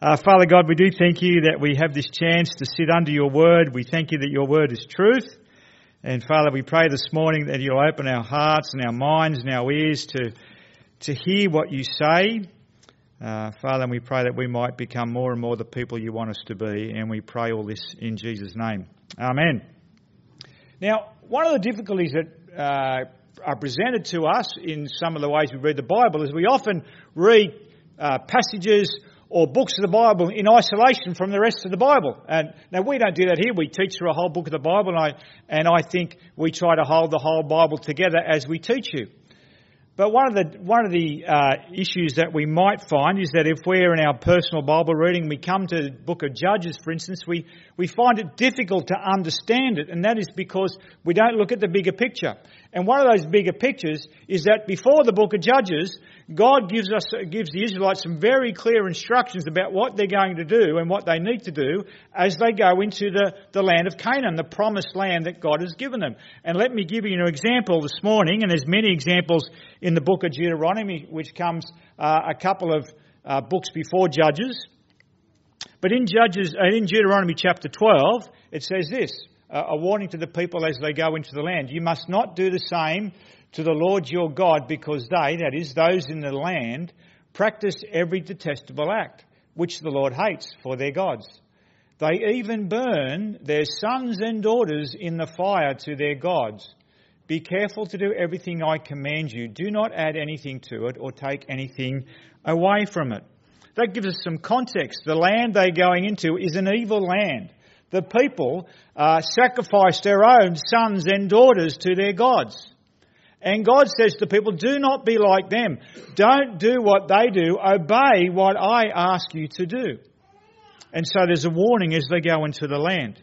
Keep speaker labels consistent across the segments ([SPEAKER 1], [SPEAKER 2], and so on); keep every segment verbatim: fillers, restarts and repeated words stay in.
[SPEAKER 1] Uh, Father God, we do thank you that we have this chance to sit under your word. We thank you that your word is truth. And Father, we pray this morning that you'll open our hearts and our minds and our ears to, to hear what you say. Uh, Father, and we pray that we might become more and more the people you want us to be. And we pray all this in Jesus' name. Amen. Now, one of the difficulties that uh, are presented to us in some of the ways we read the Bible is we often read uh, passages or books of the Bible in isolation from the rest of the Bible. And now we don't do that here. We teach through a whole book of the Bible, and I, and I think we try to hold the whole Bible together as we teach you. But one of the one of the uh, issues that we might find is that if we're in our personal Bible reading, we come to the book of Judges, for instance, we, we find it difficult to understand it, and that is because we don't look at the bigger picture. And one of those bigger pictures is that before the book of Judges, God gives us gives the Israelites some very clear instructions about what they're going to do and what they need to do as they go into the, the land of Canaan, the promised land that God has given them. And let me give you an example this morning, and there's many examples in the book of Deuteronomy, which comes uh, a couple of uh, books before Judges. But in Judges, uh, in Deuteronomy chapter twelve, it says this, uh, a warning to the people as they go into the land. You must not do the same to the Lord your God, because they, that is, those in the land, practice every detestable act, which the Lord hates for their gods. They even burn their sons and daughters in the fire to their gods. Be careful to do everything I command you. Do not add anything to it or take anything away from it. That gives us some context. The land they're going into is an evil land. The people uh, sacrifice their own sons and daughters to their gods. And God says to people, do not be like them. Don't do what they do. Obey what I ask you to do. And so there's a warning as they go into the land.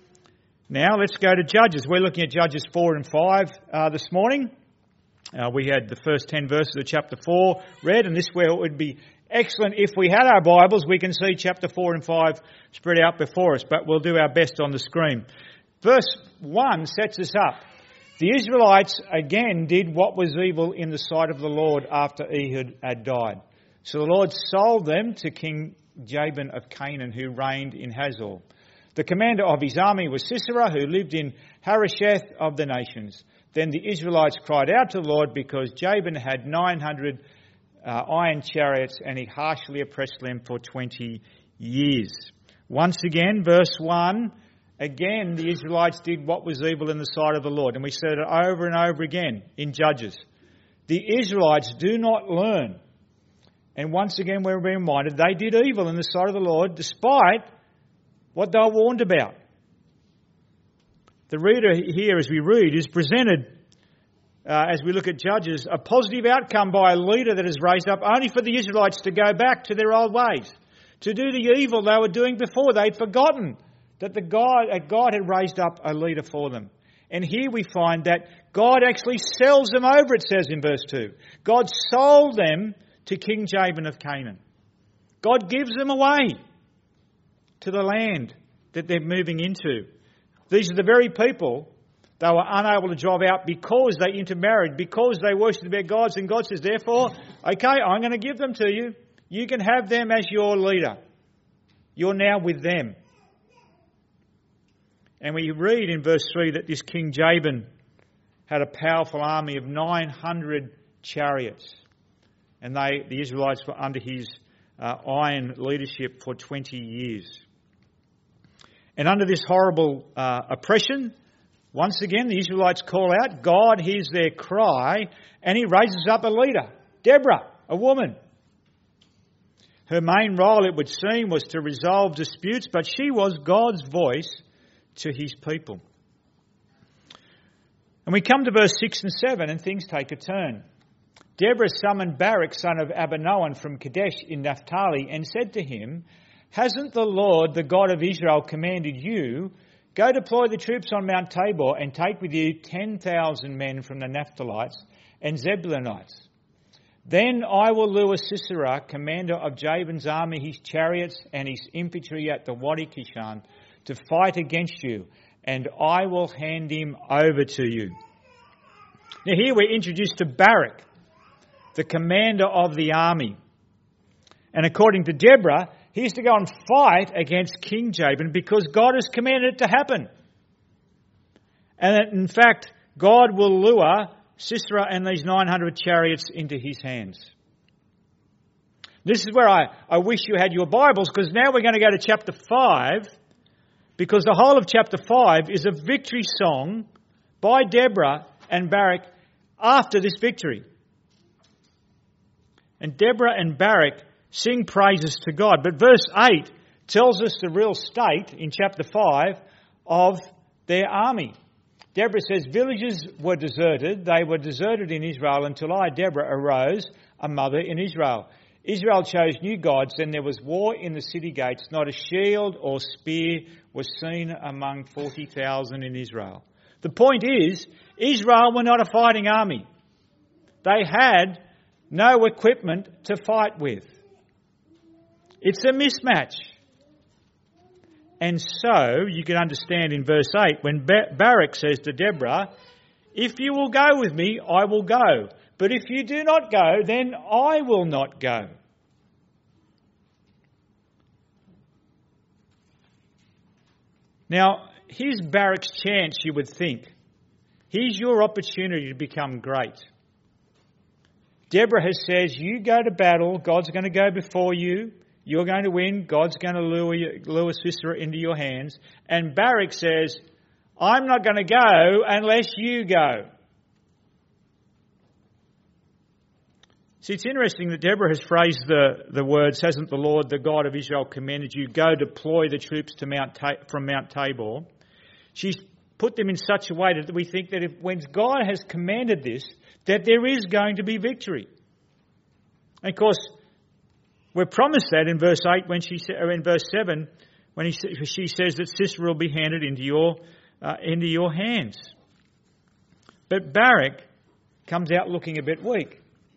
[SPEAKER 1] Now let's go to Judges. We're looking at Judges four and five uh, this morning. Uh, we had the first ten verses of chapter four read, and this where it would be excellent if we had our Bibles. We can see chapter four and five spread out before us, but we'll do our best on the screen. Verse one sets us up. The Israelites again did what was evil in the sight of the Lord after Ehud had died. So the Lord sold them to King Jabin of Canaan, who reigned in Hazor. The commander of his army was Sisera, who lived in Harosheth of the nations. Then the Israelites cried out to the Lord because Jabin had nine hundred uh, iron chariots, and he harshly oppressed them for twenty years. Once again, verse one, again the Israelites did what was evil in the sight of the Lord. And we said it over and over again in Judges. The Israelites do not learn. And once again we're reminded they did evil in the sight of the Lord despite what they were warned about. The reader here, as we read, is presented, uh, as we look at Judges, a positive outcome by a leader that is raised up only for the Israelites to go back to their old ways, to do the evil they were doing before. They'd forgotten that the God, uh, God had raised up a leader for them. And here we find that God actually sells them over, it says in verse two. God sold them to King Jabin of Canaan. God gives them away to the land that they're moving into. These are the very people they were unable to drive out because they intermarried, because they worshipped their gods. And God says, therefore, okay, I'm going to give them to you. You can have them as your leader. You're now with them. And we read in verse three that this King Jabin had a powerful army of nine hundred chariots. And they, the Israelites were under his uh, iron leadership for twenty years. And under this horrible uh, oppression, once again the Israelites call out. God hears their cry and he raises up a leader, Deborah, a woman. Her main role, it would seem, was to resolve disputes, but she was God's voice to his people. And we come to verse six and seven and things take a turn. Deborah summoned Barak, son of Abinoam, from Kadesh in Naphtali, and said to him, hasn't the Lord, the God of Israel, commanded you, go deploy the troops on Mount Tabor and take with you ten thousand men from the Naphtalites and Zebulunites? Then I will lure Sisera, commander of Jabin's army, his chariots and his infantry at the Wadi Kishon, to fight against you, and I will hand him over to you. Now here we're introduced to Barak, the commander of the army. And according to Deborah, He's to go and fight against King Jabin because God has commanded it to happen. And that, in fact, God will lure Sisera and these nine hundred chariots into his hands. This is where I, I wish you had your Bibles, because now we're going to go to chapter five, because the whole of chapter five is a victory song by Deborah and Barak after this victory. And Deborah and Barak sing praises to God. But verse eight tells us the real state in chapter five of their army. Deborah says, villages were deserted. They were deserted in Israel until I, Deborah, arose, a mother in Israel. Israel chose new gods, then there was war in the city gates. Not a shield or spear was seen among forty thousand in Israel. The point is, Israel were not a fighting army. They had no equipment to fight with. It's a mismatch. And so, you can understand in verse eight, when Barak says to Deborah, if you will go with me, I will go. But if you do not go, then I will not go. Now, here's Barak's chance, you would think. Here's your opportunity to become great. Deborah has says, you go to battle, God's going to go before you. You're going to win. God's going to lure, you, lure Sisera into your hands. And Barak says, I'm not going to go unless you go. See, it's interesting that Deborah has phrased the, the words, hasn't the Lord, the God of Israel, commanded you, go deploy the troops to Mount Ta- from Mount Tabor. She's put them in such a way that we think that if when God has commanded this, that there is going to be victory. And of course, we're promised that in verse eight, when she or in verse seven, when he, she says that Sisera will be handed into your uh, into your hands. But Barak comes out looking a bit weak.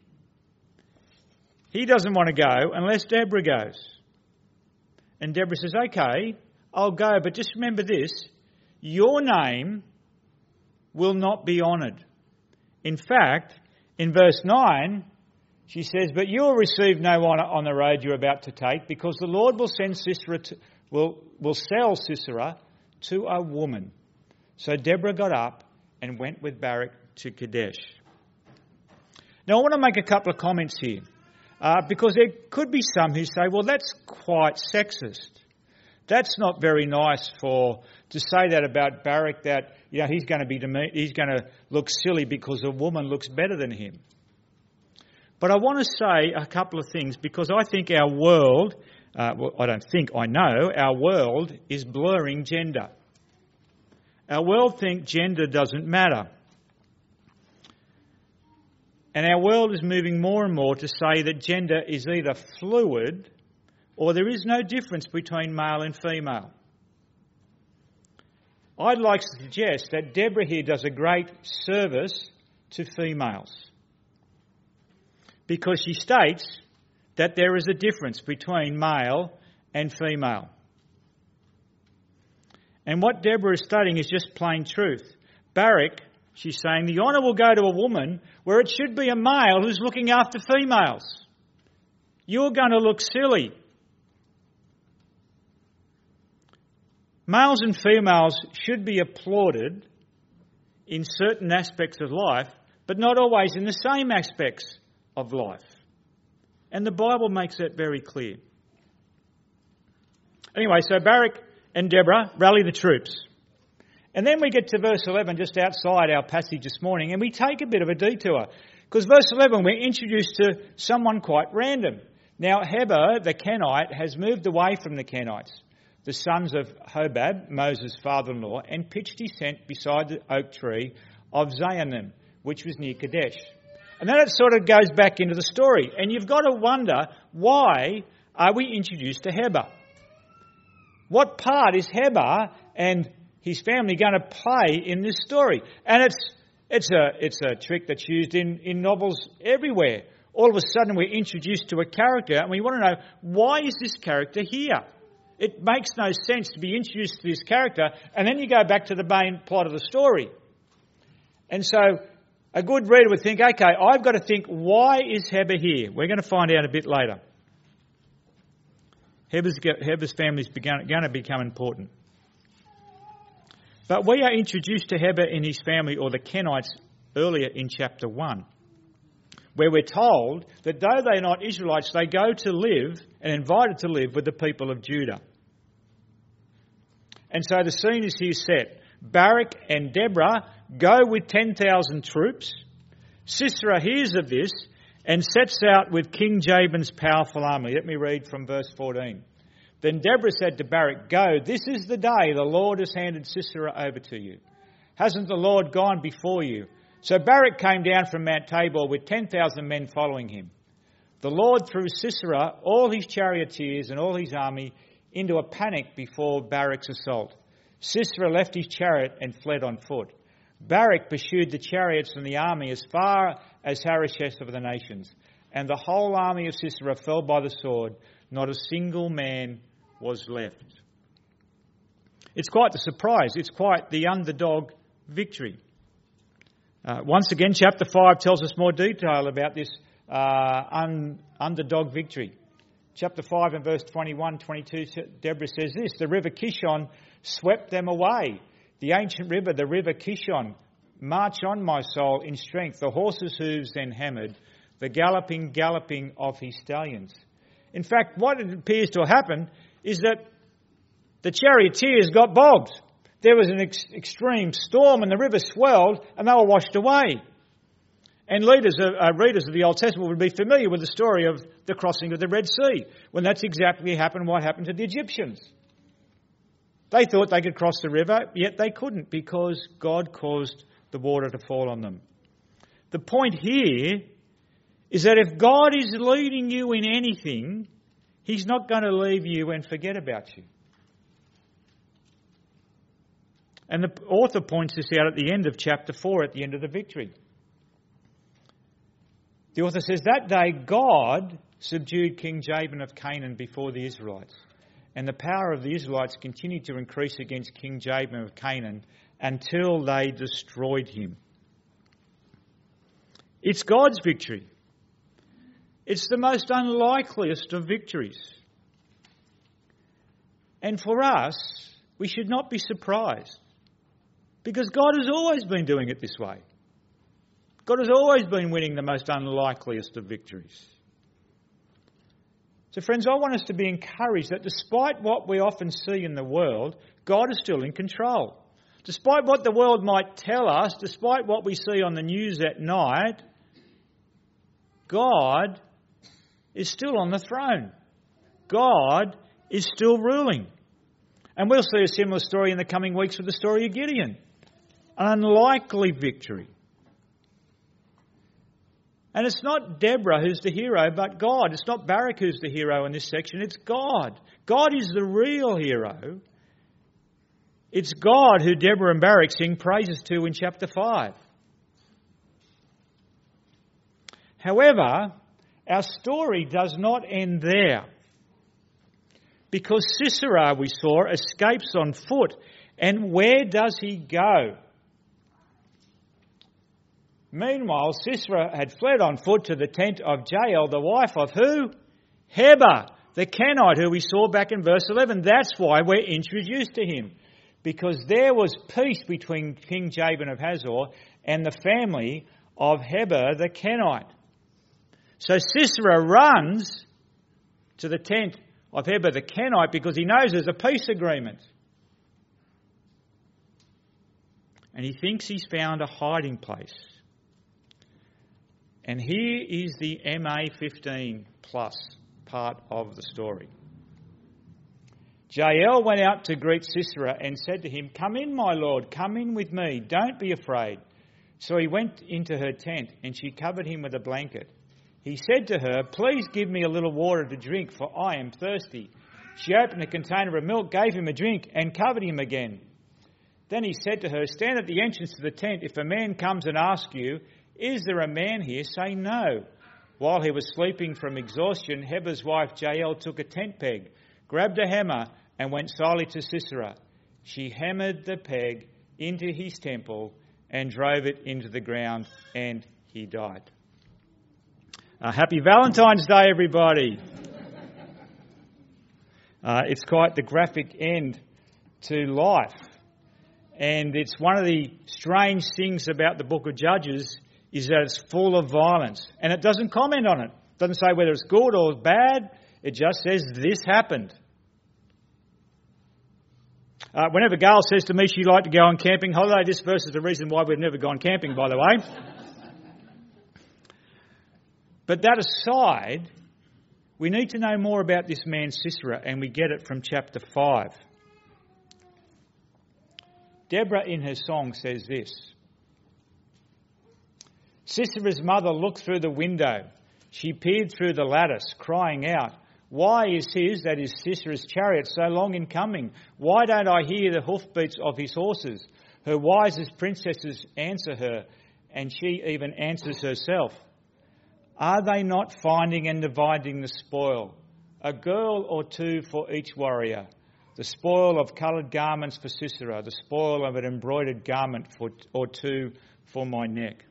[SPEAKER 1] He doesn't want to go unless Deborah goes. And Deborah says, "Okay, I'll go, but just remember this: your name will not be honoured." In fact, in verse nine. She says, but you will receive no honour on the road you're about to take, because the Lord will send Sisera to, will, will sell Sisera to a woman. So Deborah got up and went with Barak to Kadesh. Now I want to make a couple of comments here, uh, because there could be some who say, well, that's quite sexist. That's not very nice for to say that about Barak, that you know he's going to be he's going to look silly because a woman looks better than him. But I want to say a couple of things, because I think our world, uh, well, I don't think, I know, our world is blurring gender. Our world thinks gender doesn't matter. And our world is moving more and more to say that gender is either fluid or there is no difference between male and female. I'd like to suggest that Deborah here does a great service to females, because she states that there is a difference between male and female. And what Deborah is stating is just plain truth. Barak, she's saying, the honour will go to a woman where it should be a male who's looking after females. You're going to look silly. Males and females should be applauded in certain aspects of life, but not always in the same aspects of life. And the Bible makes that very clear. Anyway, so Barak and Deborah rally the troops. And then we get to verse eleven, just outside our passage this morning, and we take a bit of a detour. Because verse eleven, we're introduced to someone quite random. Now, Heber, the Kenite, has moved away from the Kenites, the sons of Hobab, Moses' father-in-law, and pitched his tent beside the oak tree of Zaanannim, which was near Kadesh. And then it sort of goes back into the story. And you've got to wonder, why are we introduced to Heber? What part is Heber and his family going to play in this story? And it's it's a it's a trick that's used in, in novels everywhere. All of a sudden we're introduced to a character and we want to know, why is this character here? It makes no sense to be introduced to this character and then you go back to the main plot of the story. And so a good reader would think, okay, I've got to think, why is Heber here? We're going to find out a bit later. Heber's, Heber's family is going to become important. But we are introduced to Heber and his family, or the Kenites, earlier in chapter one, where we're told that though they're not Israelites, they go to live and invited to live with the people of Judah. And so the scene is here set. Barak and Deborah go with ten thousand troops. Sisera hears of this and sets out with King Jabin's powerful army. Let me read from verse fourteen. Then Deborah said to Barak, "Go, this is the day the Lord has handed Sisera over to you. Hasn't the Lord gone before you?" So Barak came down from Mount Tabor with ten thousand men following him. The Lord threw Sisera, all his charioteers and all his army into a panic before Barak's assault. Sisera left his chariot and fled on foot. Barak pursued the chariots and the army as far as Harosheth of the nations, and the whole army of Sisera fell by the sword. Not a single man was left. It's quite the surprise. It's quite the underdog victory. Uh, once again, chapter five tells us more detail about this uh, un- underdog victory. Chapter five and verse twenty-one, twenty-two, Deborah says this: "The river Kishon swept them away. The ancient river, the river Kishon, march on, my soul, in strength. The horses' hooves then hammered, the galloping, galloping of his stallions." In fact, what it appears to have happened is that the charioteers got bogged. There was an ex- extreme storm and the river swelled and they were washed away. And leaders, uh, readers of the Old Testament would be familiar with the story of the crossing of the Red Sea, when that's exactly happened what happened to the Egyptians. They thought they could cross the river, yet they couldn't because God caused the water to fall on them. The point here is that if God is leading you in anything, He's not going to leave you and forget about you. And the author points this out at the end of chapter four, at the end of the victory. The author says, "That day God subdued King Jabin of Canaan before the Israelites, and the power of the Israelites continued to increase against King Jabin of Canaan until they destroyed him." It's God's victory. It's the most unlikeliest of victories. And for us, we should not be surprised, because God has always been doing it this way. God has always been winning the most unlikeliest of victories. So friends, I want us to be encouraged that despite what we often see in the world, God is still in control. Despite what the world might tell us, despite what we see on the news at night, God is still on the throne. God is still ruling. And we'll see a similar story in the coming weeks with the story of Gideon. An unlikely victory. And it's not Deborah who's the hero, but God. It's not Barak who's the hero in this section, it's God. God is the real hero. It's God who Deborah and Barak sing praises to in chapter five. However, our story does not end there, because Sisera, we saw, escapes on foot. And where does he go? Meanwhile, Sisera had fled on foot to the tent of Jael, the wife of who? Heber, the Kenite, who we saw back in verse eleven. That's why we're introduced to him, because there was peace between King Jabin of Hazor and the family of Heber, the Kenite. So Sisera runs to the tent of Heber the Kenite because he knows there's a peace agreement. And he thinks he's found a hiding place. And here is the M A fifteen plus part of the story. Jael went out to greet Sisera and said to him, "Come in, my lord, come in with me, don't be afraid." So he went into her tent and she covered him with a blanket. He said to her, "Please give me a little water to drink, for I am thirsty." She opened a container of milk, gave him a drink, and covered him again. Then he said to her, "Stand at the entrance to the tent. If a man comes and asks you, 'Is there a man here?' say no." While he was sleeping from exhaustion, Heber's wife Jael took a tent peg, grabbed a hammer, and went silently to Sisera. She hammered the peg into his temple and drove it into the ground, and he died. Uh, happy Valentine's Day, everybody. Uh, it's quite the graphic end to life. And it's one of the strange things about the book of Judges is that it's full of violence. And it doesn't comment on it. It doesn't say whether it's good or bad. It just says this happened. Uh, whenever Gail says to me she'd like to go on camping holiday, this verse is the reason why we've never gone camping, by the way. But that aside, we need to know more about this man Sisera, and we get it from chapter five. Deborah in her song says this: Sisera's mother looked through the window. She peered through the lattice, crying out, "Why is his, that is Sisera's chariot, so long in coming? Why don't I hear the hoofbeats of his horses?" Her wisest princesses answer her, and she even answers herself. Are they not finding and dividing the spoil? A girl or two for each warrior. The spoil of coloured garments for Sisera, the spoil of an embroidered garment for, or two for my neck.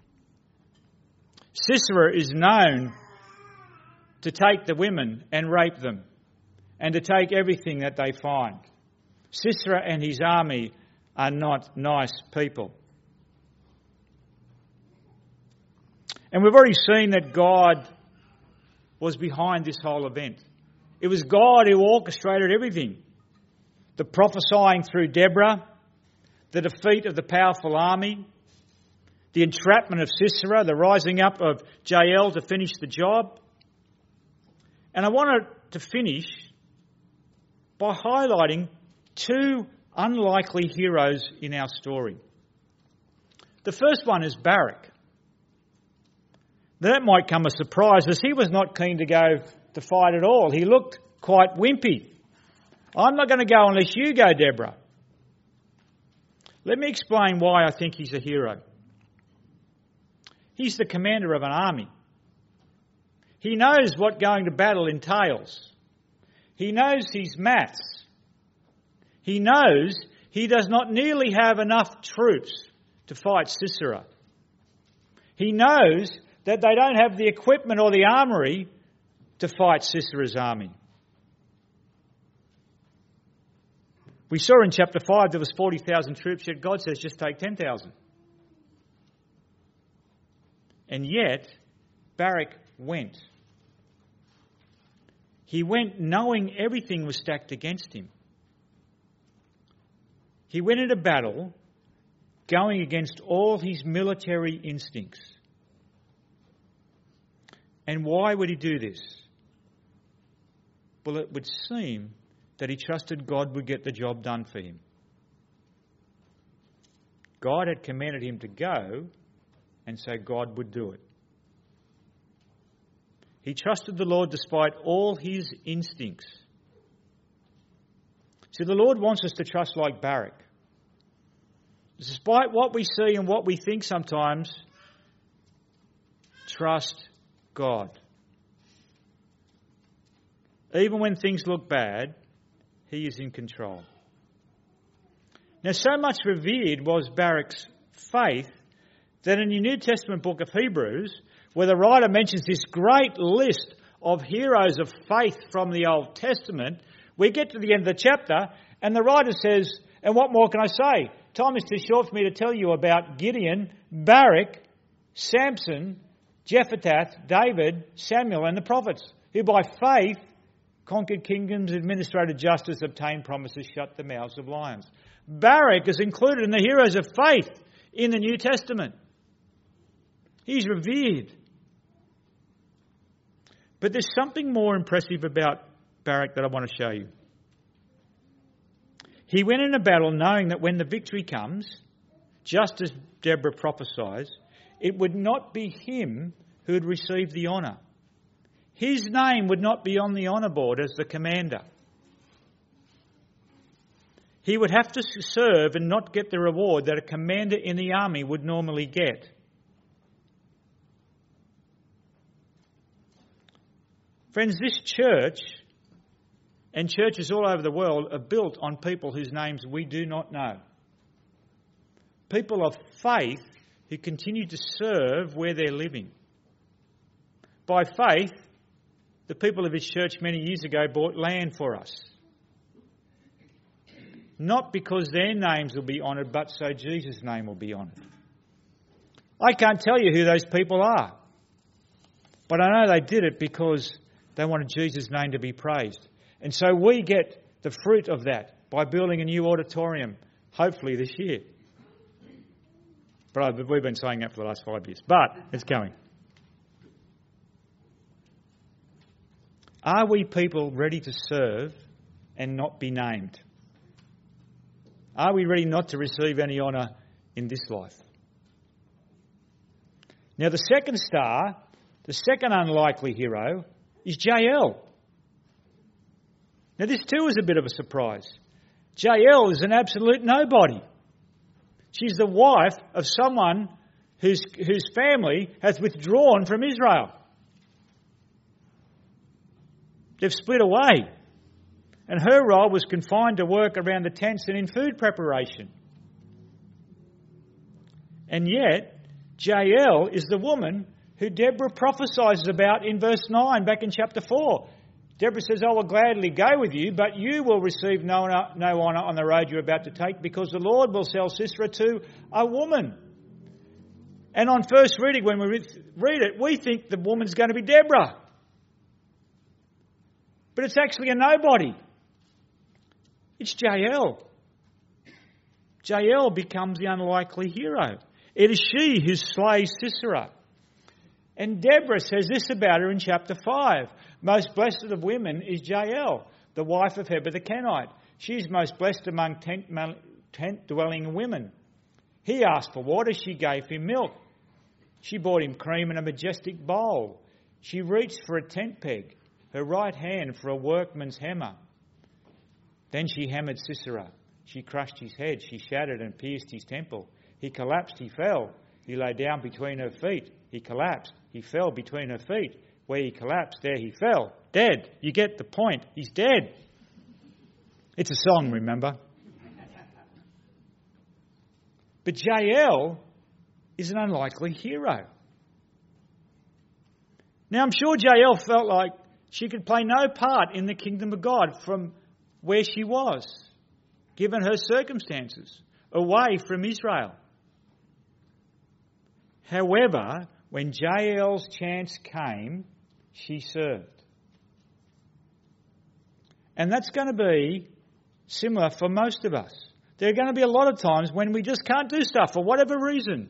[SPEAKER 1] Sisera is known to take the women and rape them, and to take everything that they find. Sisera and his army are not nice people. And we've already seen that God was behind this whole event. It was God who orchestrated everything. The prophesying through Deborah, the defeat of the powerful army, the entrapment of Sisera, the rising up of Jael to finish the job. And I wanted to finish by highlighting two unlikely heroes in our story. The first one is Barak. That might come as a surprise, as he was not keen to go to fight at all. He looked quite wimpy. I'm not going to go unless you go, Deborah. Let me explain why I think he's a hero. He's the commander of an army. He knows what going to battle entails. He knows his maths. He knows he does not nearly have enough troops to fight Sisera. He knows that they don't have the equipment or the armoury to fight Sisera's army. We saw in chapter five there was forty thousand troops, yet God says just take ten thousand. And yet, Barak went. He went knowing everything was stacked against him. He went into battle going against all his military instincts. And why would he do this? Well, it would seem that he trusted God would get the job done for him. God had commanded him to go, and so God would do it. He trusted the Lord despite all his instincts. See, the Lord wants us to trust like Barak. Despite what we see and what we think sometimes, trust God. Even when things look bad, he is in control. Now, so much revered was Barak's faith that in the New Testament book of Hebrews, where the writer mentions this great list of heroes of faith from the Old Testament, we get to the end of the chapter and the writer says, and what more can I say? Time is too short for me to tell you about Gideon, Barak, Samson, Jephthah, David, Samuel and the prophets, who by faith conquered kingdoms, administrated justice, obtained promises, shut the mouths of lions. Barak is included in the heroes of faith in the New Testament. He's revered. But there's something more impressive about Barak that I want to show you. He went in a battle knowing that when the victory comes, just as Deborah prophesies, it would not be him who would receive the honour. His name would not be on the honour board as the commander. He would have to serve and not get the reward that a commander in the army would normally get. Friends, this church and churches all over the world are built on people whose names we do not know. People of faith who continue to serve where they're living. By faith, The people of his church many years ago bought land for us. Not because their names will be honoured, but so Jesus' name will be honoured. I can't tell you who those people are, but I know they did it because they wanted Jesus' name to be praised. And so we get the fruit of that by building a new auditorium, hopefully this year. But we've been saying that for the last five years, but it's coming. Are we people ready to serve and not be named? Are we ready not to receive any honour in this life? Now the second star, the second unlikely hero, is Jael. Now this too is a bit of a surprise. Jael is an absolute nobody. She's the wife of someone whose, whose family has withdrawn from Israel. They've split away. And her role was confined to work around the tents and in food preparation. And yet, Jael is the woman who Deborah prophesies about in verse nine, back in chapter four. Deborah says, I will gladly go with you, but you will receive no, no honour on the road you're about to take, because the Lord will sell Sisera to a woman. And on first reading, when we read it, we think the woman's going to be Deborah. But it's actually a nobody. It's Jael. Jael becomes the unlikely hero. It is she who slays Sisera. And Deborah says this about her in chapter five. Most blessed of women is Jael, the wife of Heber the Kenite. She is most blessed among tent, tent-dwelling women. He asked for water, she gave him milk. She brought him cream in a majestic bowl. She reached for a tent peg, her right hand for a workman's hammer. Then she hammered Sisera. She crushed his head. She shattered and pierced his temple. He collapsed, he fell. He lay down between her feet. He collapsed. He fell between her feet. Where he collapsed, there he fell. Dead. You get the point. He's dead. It's a song, remember? But Jael is an unlikely hero. Now, I'm sure Jael felt like she could play no part in the kingdom of God from where she was, given her circumstances, away from Israel. However, when Jael's chance came, she served. And that's going to be similar for most of us. There are going to be a lot of times when we just can't do stuff for whatever reason.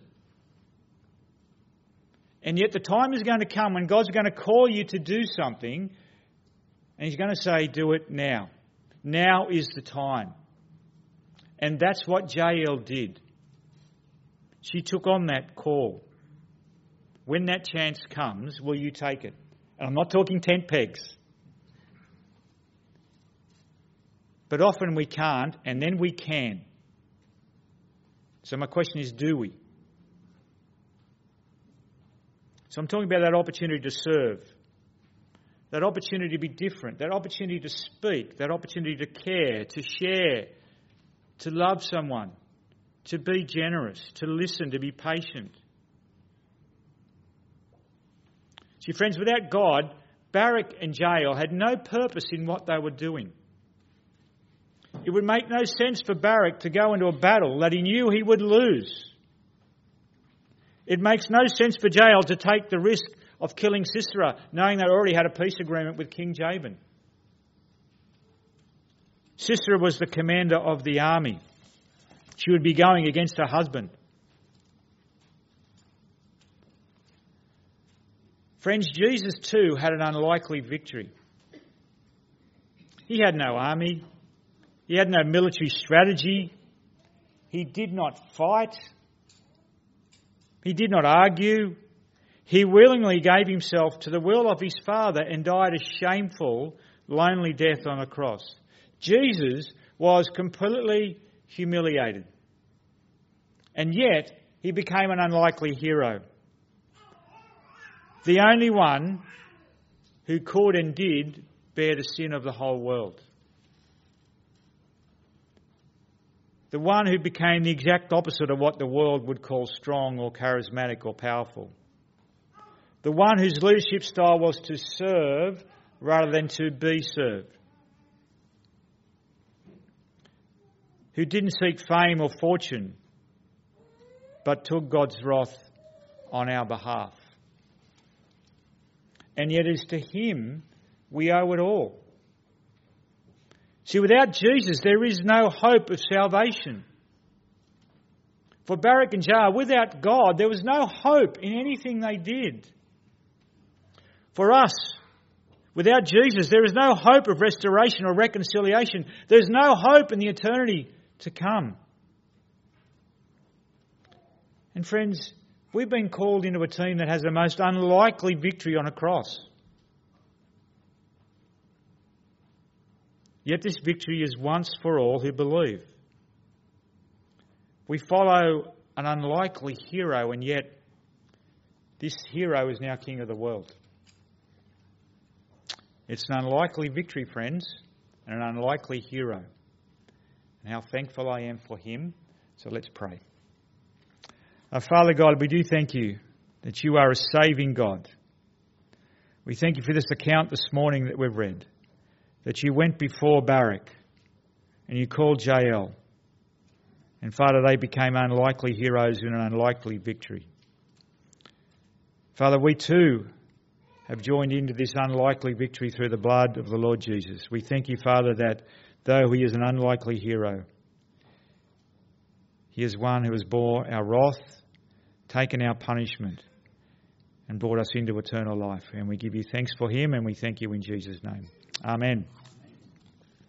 [SPEAKER 1] And yet the time is going to come when God's going to call you to do something, and he's going to say, do it now. Now is the time. And that's what Jael did. She took on that call. When that chance comes, will you take it? And I'm not talking tent pegs. But often we can't, and then we can. So my question is, do we? So I'm talking about that opportunity to serve, that opportunity to be different, that opportunity to speak, that opportunity to care, to share, to love someone, to be generous, to listen, to be patient. See, friends, without God, Barak and Jael had no purpose in what they were doing. It would make no sense for Barak to go into a battle that he knew he would lose. It makes no sense for Jael to take the risk of killing Sisera, knowing they already had a peace agreement with King Jabin. Sisera was the commander of the army. She would be going against her husband. Friends, Jesus too had an unlikely victory. He had no army. He had no military strategy. He did not fight. He did not argue. He willingly gave himself to the will of his Father and died a shameful, lonely death on a cross. Jesus was completely humiliated. And yet, he became an unlikely hero. The only one who could and did bear the sin of the whole world. The one who became the exact opposite of what the world would call strong or charismatic or powerful. The one whose leadership style was to serve rather than to be served, who didn't seek fame or fortune, but took God's wrath on our behalf. And yet it's to him we owe it all. See, without Jesus, there is no hope of salvation. For Barak and Jar, without God, there was no hope in anything they did. For us, without Jesus, there is no hope of restoration or reconciliation. There is no hope in the eternity to come. And friends, we've been called into a team that has the most unlikely victory on a cross. Yet this victory is once for all who believe. We follow an unlikely hero, and yet this hero is now king of the world. It's an unlikely victory, friends, and an unlikely hero. And how thankful I am for him. So let's pray. Our Father God, we do thank you that you are a saving God. We thank you for this account this morning that we've read, that you went before Barak and you called Jael. And Father, they became unlikely heroes in an unlikely victory. Father, we too have joined into this unlikely victory through the blood of the Lord Jesus. We thank you, Father, that though he is an unlikely hero, he is one who has bore our wrath, taken our punishment, and brought us into eternal life. And we give you thanks for him, and we thank you in Jesus' name. Amen.